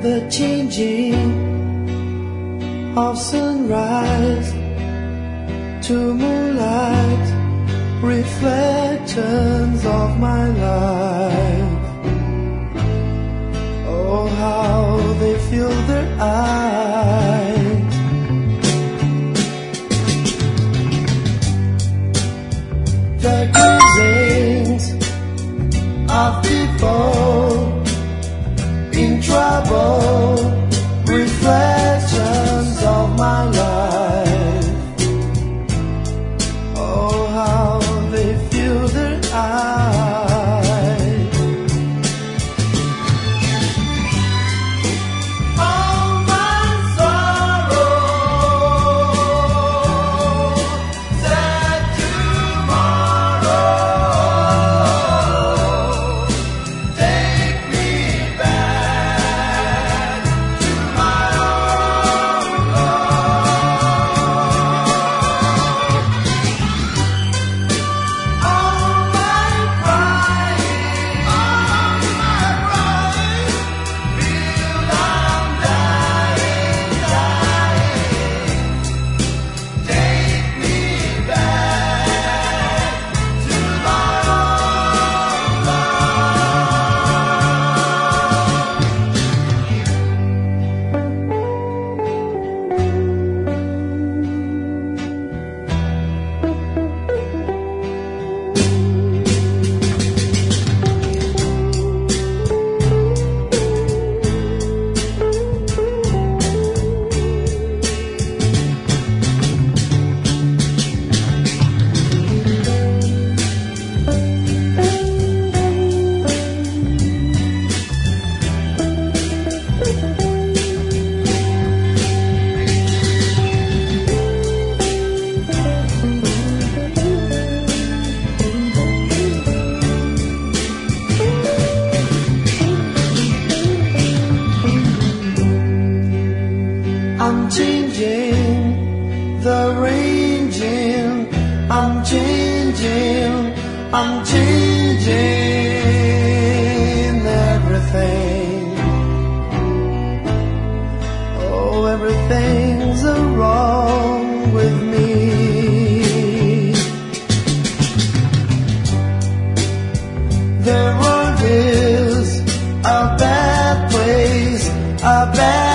the changing of sunrise to moonlight, reflections of my life. Oh, how they fill their eyes. The gazings of people in trouble, reflections of my life. Oh, how they fill their eyes. All my sorrow, sad tomorrow, take me back to my own love. All my crying, feel I'm dying, take me back to my own I'm changing, the ranging, I'm changing everything. Oh, everything's wrong with me. The world is a bad place, a bad